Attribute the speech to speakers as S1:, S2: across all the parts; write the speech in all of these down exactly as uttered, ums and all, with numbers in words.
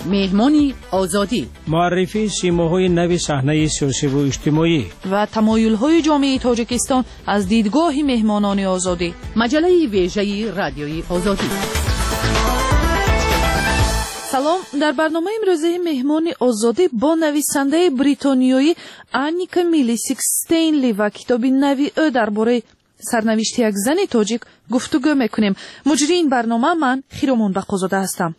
S1: مهمانی آزادی،
S2: معرفی سیماهای نو صحنه سیاسی و اجتماعی
S3: و تمایل‌های جامعه تاجیکستان از دیدگاه مهمانان آزادی.
S1: مجله ویژه رادیوی آزادی.
S3: سلام، در برنامه امروزه مهمان آزادی با نویسنده بریتانیایی آنیکا میلیسیک ستینلی و کتاب نوی او درباره سرنوشت یک زن تاجیک گفتگو میکنیم. مجری این برنامه من خیرمون بقازاده هستم.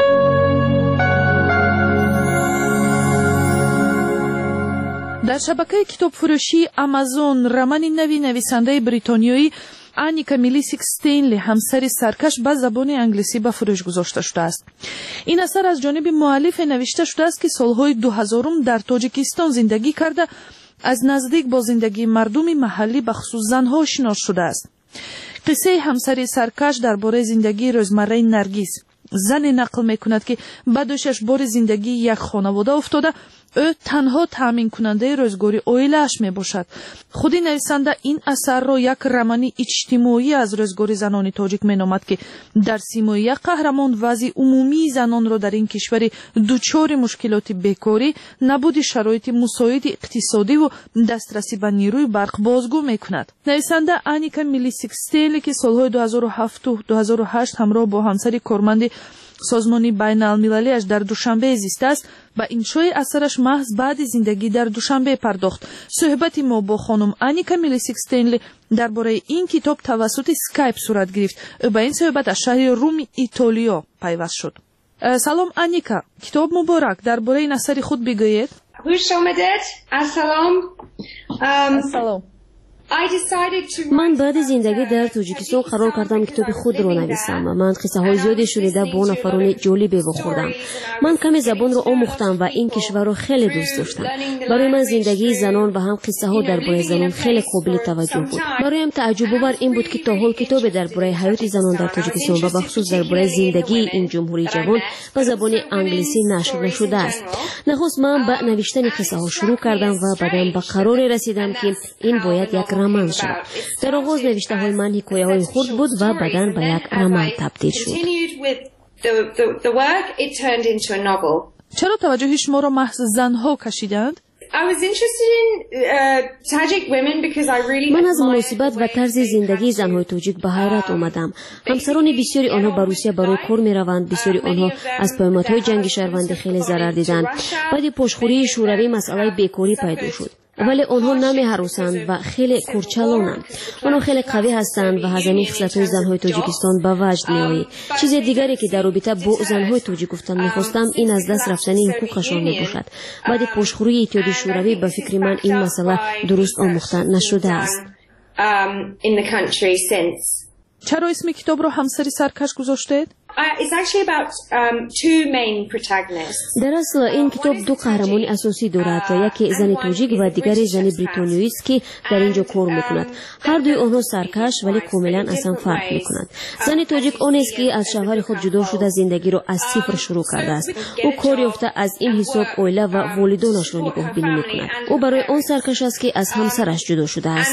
S3: در شبکه کتاب فروشی آمازون رمان نوی نویسنده بریتانیایی آنیکا میلیسیک ستینلی همسر سرکش به زبان انگلیسی به فروش گذاشته شده است. این اثر از جانب مؤلف نوشته شده است که سالهای دو هزارم در تاجیکستان زندگی کرده، از نزدیک با زندگی مردم محلی به خصوص زنها آشنا شده است. قصه همسر سرکش درباره زندگی روزمره نرگس، زن نقل میکند که بعد از شش بار زندگی یک خانواده افتاده، او تنها تامین کننده روزگاری عائله‌اش می باشد. خودی نویسنده این اثر را یک رمان اجتماعی از روزگار زنان تاجیک می نامد که در سیمای یک قهرمان وضع عمومی زنان را در این کشور دچار مشکلات بیکاری، نبود شرایط مساعد اقتصادی و دسترسی به نیروی برق بازگو می کند. نویسنده آنیکا میلیسیک ستینلی که سالهای دو هزار و هفت و دو هزار و هشت همراه با همسر کارمند سازمان بین المللیش در دوشنبه زیسته است، با انشای اثرش محض بعد زندگی در دوشنبه پرداخت. صحبت ما با خانم آنیکا میلیسیک ستینلی درباره این کتاب توسط اسکایپ صورت گرفت. او با این صحبت از شهر روم ایتالیا پیوست شد. سلام آنیکا، کتاب مبارک، درباره این اثر خود بگویید.
S4: خوش آمدید. سلام.
S3: سلام.
S5: من بعد زندگی در تاجیکستان قرار کردم کتاب خود را نویسم. من قصه های زیادی شنیده با نفران جالبی بخوردم. من کمی زبان را آموختم و این کشور را خیلی دوست داشتم. برای من زندگی زنان و هم قصه ها درباره زنان خیلی قابل توجه بود. برایم تعجب آور این بود که تا حال کتاب درباره حیات زنان در تاجیکستان و بخصوص درباره زندگی این جمهوری جوان به زبان انگلیسی نشر نشده است. نخست من با نوشتن قصه ها شروع کردم و بعداً به قرار رسیدم که این باید یک رمان شد. در آغاز نوشته های من حکایه های خود بود و بعداً به یک رمان تبدیل شد.
S3: چرا توجه شما را محض زنها کشیدند؟
S5: من از مناسبت و طرز زندگی زنهای تاجیک به حیرت آمدم. همسران بسیاری آنها به روسیه برای کار می روند، بسیاری آنها از پیامدهای جنگ شهروندی خیلی ضرر دیدند. بعد پشتخوری شوروی مسئله بیکاری پیدا شد، ولی آنها نمی هراسند و خیلی کورچالانند. آنها خیلی قوی هستند و هزینه خصلت‌های زنهای تاجیکستان به وجد می‌آید. چیز دیگری که در رابطه با زنهای تاجیک گفتن می‌خواستم این از دست رفتن حقوقشان میباشد. بعد پشتخوری اتحادیه شوروی به فکر من این مسئله درست آموخته نشده است.
S3: چرا اسم کتاب را همسر سرکش گذاشتید؟
S5: در اصل این کتاب دو قهرمان اساسی دارد، یکی زن تاجیک و دیگری زن بریتانیایی است که در اینجا کار میکند. هر دوی آنها سرکش ولی کاملا اصلا فرق میکنند. زن تاجیک آن است که از شوهر خود جدا شده زندگی را از صفر شروع کرده است. او کار یافته از این حساب عائله و والدانش را نگاه بینی میکند. او برای آن سرکش است که از همسرش جدا شده است.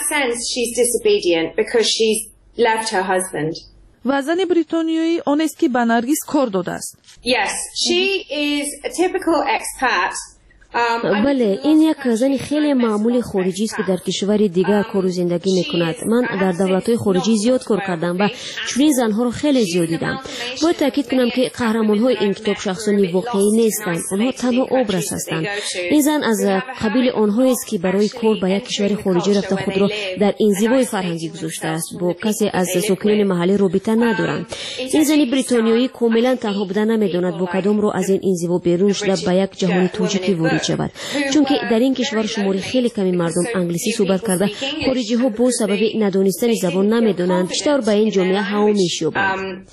S4: left her husband.
S3: و زن بریتانیایی آن است که به نرگس کار داده است.
S4: Yes, she is a typical expat.
S5: بله، این یک زن خیلی معمولی خارجی است که در کشور دیگر کار و زندگی میکند. من در دولت‌های خارجی زیاد کار کردم و چنین زنها رو خیلی زیاد دیدم. باید تاکید کنم که قهرمان‌های این کتاب شخصانی واقعی نیستند، آنها تنها ابراز هستند. این زن از قبیل آنهایی است که برای کار به یک کشور خارجی رفته خود را در انزوای فرهنگی گذاشته است، با کسی از ساکنان محلی رابطه ندارند. این زن بریتانیایی کاملا تنها بودن نمیداند با کدام رو از این انزوا بیرون شده به یک جهان تاجیکی وارد شود، چون که در این کشور شماری خیلی کمی مردم انگلیسی صحبت کرده. خارجی ها با سبب ندانستن زبان نمیدونند بیشتر به این جامعه هوامیش یابند.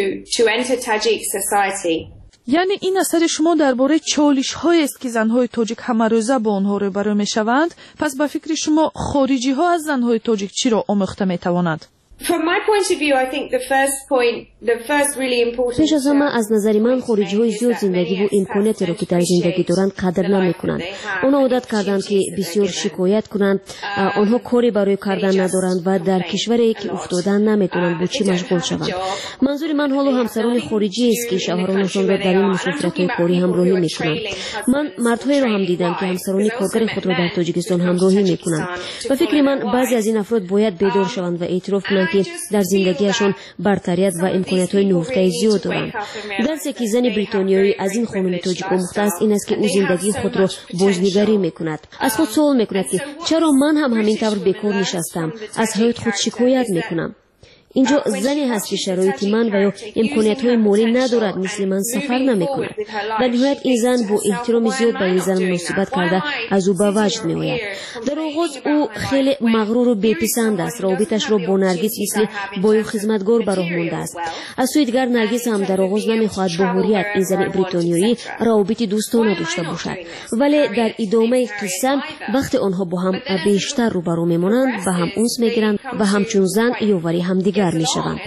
S3: یعنی این اثر شما درباره چالش هایی است که زنهای تاجیک همه روزه با آنها روبرو میشوند. پس به فکر شما خارجی ها از زنهای تاجیک چی را آموخته میتوانند؟
S4: From my point of view, I think the first point, the first really important.
S5: پیش از همه از نظر من خارجی های زیاد زندگی و امکاناتی رو که در زندگی دارند قدر نمیکنند. آنها عادت کردند که بسیار شکایت کنند، آنها کاری برای کردن ندارند و در کشوری که افتادن نمیتونند با چی مشغول شوند. منظور من حالا همسران خارجی است که شوهرانشان را در این مسافرت‌های کاری همراهی میکنند. من مردهایی را هم دیدم که همسران کارگر خود را در تاجیکستان همراهی میکنند. و فکر من بعضی از این افراد باید بیدار شوند و اعتراف کنند که در زندگیشان برتریت و امکانات‌های نهفته زیاد دارند. درسی که زن بریتانیایی از این خانم تاجیک آموخته است این است که او زندگی خود را بازنگری میکند. از خود سوال میکند که چرا من هم همین طور بیکار نشستم، از حیات خود شکایت میکنم. اینجا زنی هست که شرایط من و یا امکانیت‌های مالی ندارد، مثل من سفر نمی‌کند. در نهایت این زن با احترام زیاد به این زن مناسبت کرده از او به وجد می‌آید. در آغاز او خیلی مغرور و بی‌پسند است. رابطش را با نرگس مثل بای و خدمتگار به راه مانده است. از سوی دیگر نرگس هم در آغاز نمی‌خواهد با حریت این زن بریتانیایی روابط دوستانه داشته باشد، ولی در ادامه قصه وقتی آنها با هم بیشتر روبرو می‌مانند به هم انس می‌گیرند و همچون زن یاوری همدیگر میشوند.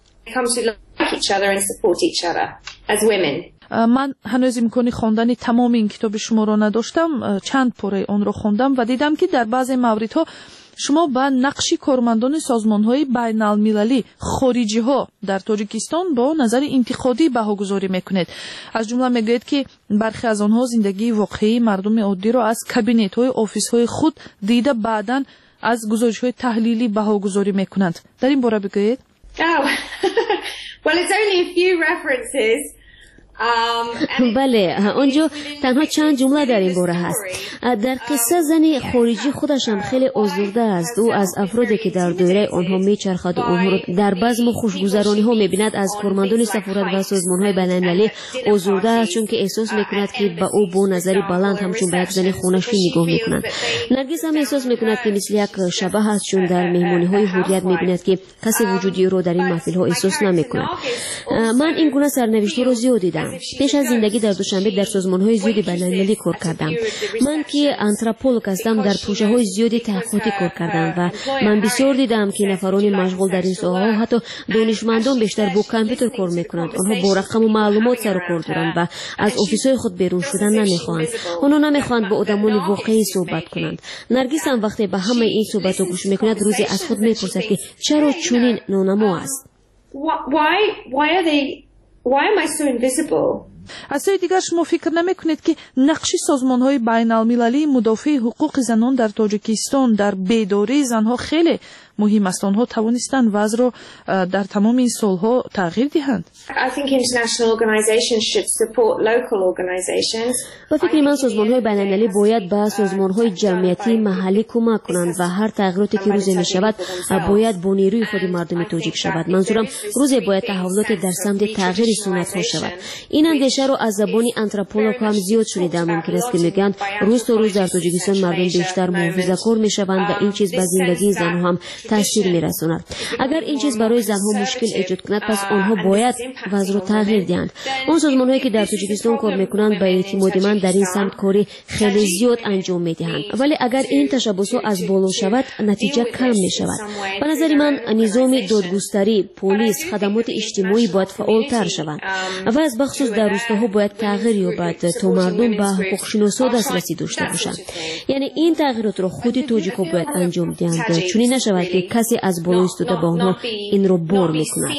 S3: من هنوز امکان خواندن تمام این کتاب شما را نداشتم، چند پاره آن را خواندم و دیدم که در بعضی موردها شما با نقش کارمندان سازمان‌های بین‌المللی خارجی‌ها در تاجیکستان با نظر انتقادی بهاگذاری می‌کنید. از جمله می‌گویید که برخی از آنها زندگی واقعی مردم عادی را از کابینت‌های آفیس‌های خود دیده بعداً از گزارش‌های تحلیلی بهاگذاری می‌کنند. در این باره بگویید.
S4: Oh, well, it's only a few references.
S5: بله، آنجا تنها چند جمله در این باره هست. در قصه زنی خارجی خودش هم خیلی آزرده است. او از افرادی که در دایره آنها میچرخد و آنها را در بزم و خوشگذرانی ها میبیند از کارمندان سفارت و سازمان های بین‌المللی آزرده است، چون که احساس میکند که به او با نظری بلند همچون به یک زن خونشی نگاه میکنند. نرگس هم احساس میکند که مثل یک شبح است، چون در مهمانی های حریت میبیند که کسی وجودی را در این محفل ها احساس نمیکند. من این گونه سرنوشت را زیاد دیدم. پیش از زندگی در دوشنبه در سازمان‌های زیادی بین‌المللی کار کردم. من که آنتروپولوژ هستم در پروژه‌های زیادی تحقیقاتی کار کردم و من بسیار دیدم که نفران مشغول در این ساحه حتی دانشمندان بیشتر با کامپیوتر کار می‌کنند. آنها با رقم و معلومات سر و کار دارند و از آفیس‌های خود بیرون شدن نمی‌خواهند. آنها نمی‌خواهند با آدمان واقعی صحبت کنند. نرگس هم وقتی به همه این صحبت‌ها گوش می‌کند روزی از خود می‌پرسد که چرا چنین نانما است.
S4: Why why are they Why am I so invisible?
S3: از سوی دیگر شما فکر نمی‌کنید که نقش سازمان‌های بین‌المللی مدافع حقوق زنان در تاجیکستان در بیداری زنها خیلی مهم است؟ آنها توانستند وضع را در تمام این سالها تغییر دهند.
S4: I think international organizations should support local organizations.
S5: و فکر من سازمان‌های بین‌المللی باید به سازمان‌های جمعیتی محلی کمک کنند و هر تغییراتی که روزی می‌شود باید با نیروی خود مردم تاجیک شود. منظورم روزی باید تحولات در سمت تغییر سنت‌ها شود. این اندیشه رو از زبان آنتروپولوژ هم زیاد شنیدم. ممکن است که میگن روز تا روز در تاجیکستان مردم بیشتر محافظه‌کار می‌شوند و این چیز به زندگی زنها هم تاثیر می‌رساند. اگر این چیز برای زنها مشکل ایجاد کند پس آنها باید وضع را تغییر دهند. اون سازمان‌هایی که در تاجیکستان کار می‌کنند به اعتماد من در این سمت کاری خیلی زیاد انجام می‌دهند. ولی اگر این تشبسات از بالا شود نتیجه کم می‌شود. به نظر من نظام دادگستری، پلیس، خدمات اجتماعی باید فعال‌تر شوند و از بخصوص در روستاها باید تغییر یابد تا مردم به حقوق شناسا دسترسی داشته باشند. یعنی این تغییرات را خود تاجیک‌ها باید انجام دهند، چون نشود که کسی از بالا ایستاده به آنها این را بار می‌کند.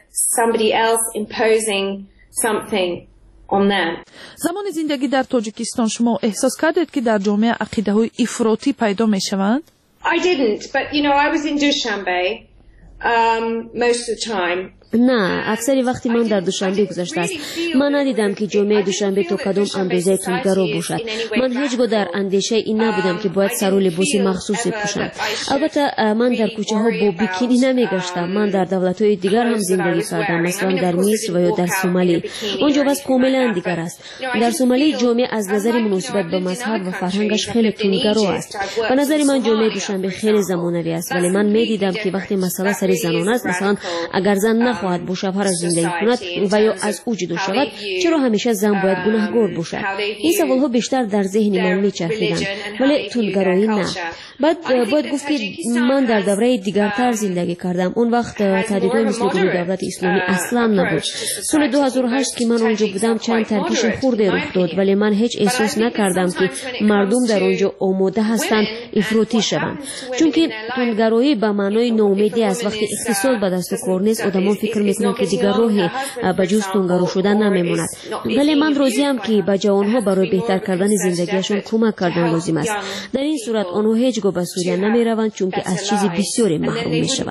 S3: زمان زندگی در تاجیکستان شما احساس کردید که در جامعه عقیده‌های افراطی پیدا می‌شوند؟
S4: I didn't, but you know, I was in Dushanbe um, most of the time.
S5: نه، اکثری وقتی من در دوشنبه گذشته است من ندیدم که جامعه دوشنبه تا کدام اندازه تندگرا باشد. من هیچگاه در اندیشه این نبودم که باید سر و لباس مخصوصی پوشم. البته من در کوچه ها با بیکینی نمیگشتم. من در دولت های دیگر هم زندگی کردم، مثلا در مصر و یا در سومالی. اونجا وضع کاملا دیگر است. در سومالی جامعه از نظر مناسبت به مذهب و فرهنگش خیلی تندگرا است. به نظر من جامعه دوشنبه خیلی زمانوی است، ولی من میدیدم که وقتی مسئله سر زنان است، مثلا اگر زن نخواهد با شوهرش زندگی کند و یا از او جدا شود، چرا همیشه زن باید گناهکار باشد؟ این سوالها بیشتر در ذهن من میچرخیدند، ولی تندگرایی نه. بعد باید گفت که من در دوره دیگرتر زندگی کردم. اون وقت تهدیدهای مثل گروه دولت اسلامی اصلا نبود. سال دو هزار و هشت که من اونجا بودم چند ترکیش خورده رخ داد، ولی من هیچ احساس نکردم که مردم در اونجا آماده هستند افراطی شوند، چون که تندگرایی به معنای ناامیدی است. وقتی اقتصاد به دست کار نیست، آدمان فکر میکنند که دیگر راهی به جز تندگرا شدن نمیماند. ولی من راضیم که به جوانها برای بهتر کردن زندگیشون کمک کردن لازم است. در این صورت آنها هیچگاه به سوریه نمیروند، چون که از چیز بسیاری محروم میشوند.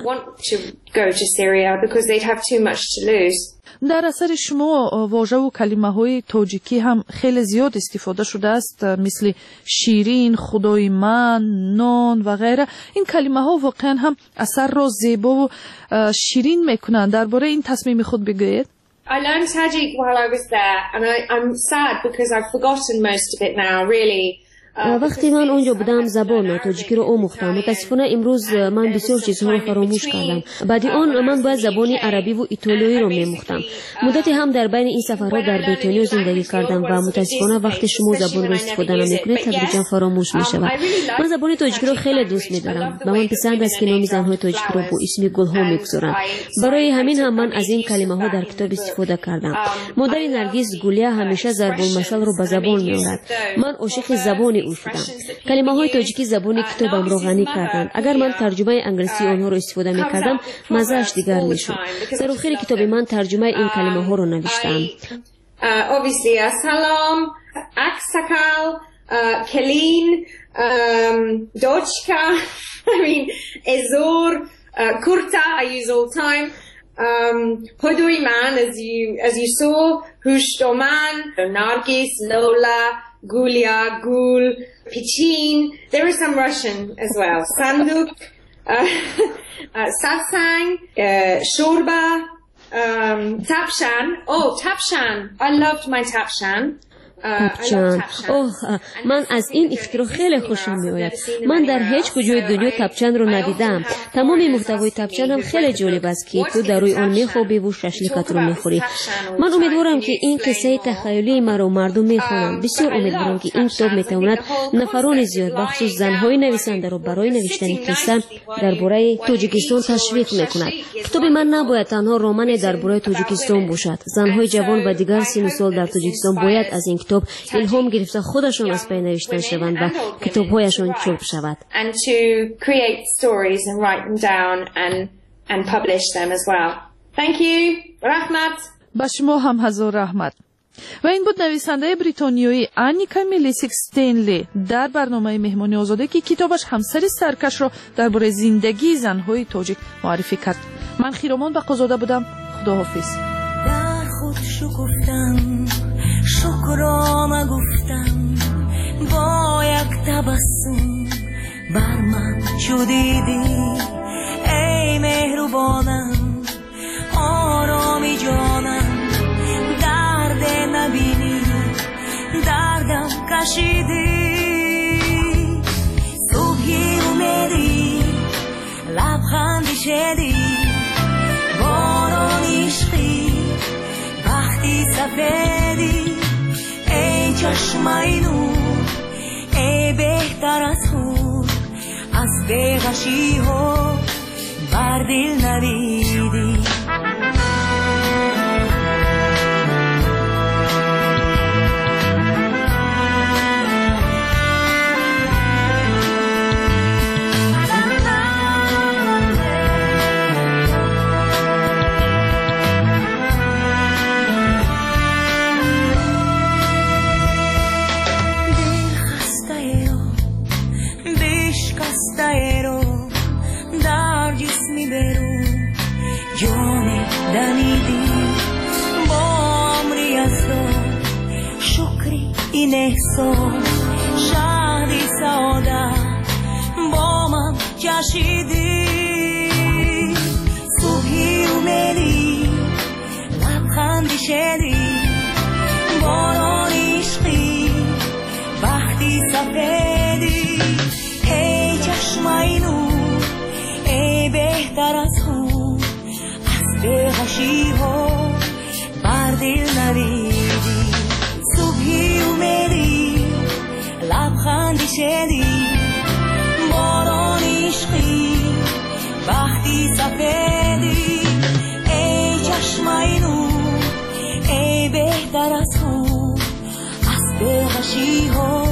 S3: در اثر شما واژه و کلمه های تاجیکی هم خیلی زیاد استفاده شده است، مثل شیرین، خدای من، نان و غیره. این کلمه ها واقعا هم اثر را زیبا و شیرین میکنند. درباره این تصمیم خود بگویید.
S4: I learned Tajik while I was there, and I, I'm sad because I've forgotten most of it now, really.
S5: وقتی من اونجا بودم زبان تاجیکی رو آموختم. متاسفانه امروز من بسیار چیزها رو فراموش کردم. بعد آن من باید زبان عربی و ایتالیایی رو می‌آموختم. مدتی هم در بین این سفرها در بریتانیا زندگی کردم و متاسفانه وقتی شما زبان رو استفاده نمی‌کنید تدریجا فراموش می‌شود. من زبان تاجیکی رو خیلی دوست می‌دارم و من پسند است که نام زن‌های تاجیکی رو با اسم گل‌ها می‌گذارند. برای همین هم من از این کلمه‌ها در کتاب استفاده کردم. مادر نرگس گولیا همیشه ضرب المثل رو به زبان می‌آورد. من عاشق زبان شدم. کلمه های تاجیکی زبان کتابم رو غنی کردند. اگر من ترجمه انگلیسی آنها رو استفاده می کردم مزهش دیگر می شد. در آخر کتاب من ترجمه این کلمه ها رو نوشتم.
S4: Obviously salam, aksakal, kelin, dochka, I mean ezor, kurta I use all the time. Um, Hodoy man, as you as you saw, Hushtoman, Nargis, Lola, Gulia, Gul, Pichin. There is some Russian as well. Sanduk, uh, uh, Satsang, uh, Shorba, um, Tapshan. Oh, Tapshan. I loved my Tapshan.
S5: تپچان. اوه من از این اختراع خیلی خوشم میآید. من در هیچ کجای دنیا تپچان رو ندیدم. تمام محتوای تپچان هم خیلی جالب است که تو در روی آن میخوابی و ششلیکت رو میخوری. من امیدوارم که این قصه تخیلی مرا مردم میخوانند. بسیار امیدوارم که این کتاب میتواند نفران زیاد بخصوص زنهای نویسنده رو برای نوشتن قصه درباره تاجیکستان تشویق میکند. کتاب من نباید تنها رمان درباره تاجیکستان باشد. زنهای جوان و دیگر سن و سال در تاجیکستان باید از این کتاب الهام گرفته خودشون از پی نوشتن شوند و کتاب‌هایشان چاپ شود.
S4: And to create stories and write them down and and publish them as well. Thank you. رحمت.
S3: با شما هم هزار رحمت. و این بود نویسنده بریتانیایی آنیکا میلیسیک استینلی در برنامه مهمانی آزاده که کتابش همسر سرکش را درباره زندگی زن‌های تاجیک معرفی کرد. من خیرامان بقازاده بودم. خداحافظ.
S6: در خود شکفتم شکرانه گفتم با یک تبسم بر من چو دیدی ای مهربانم آرامی جانم درد نبینی دردم کشیدی صبحی اومدی لبخندی شدی باران عشقی وقتی سفیدی ای چشمای نور ای بهتر از خود از بیغشی ها بر دل نریدی در جسمی برو جان دمیدی با عمری از تو شکری این احساس شهدی سعادت با من جشیدی صبحی اومدی لبخندی شدی باران عشقی وقتی سفیدی ای چشمای نور ای بهتر از خود از بغش خوشی ها بر دل نویدی صبحی اومدی لبخندی شدی باران عشقی وقتی سفیدی ای چشمای نور ای بهتر از خون از دلخوشی ها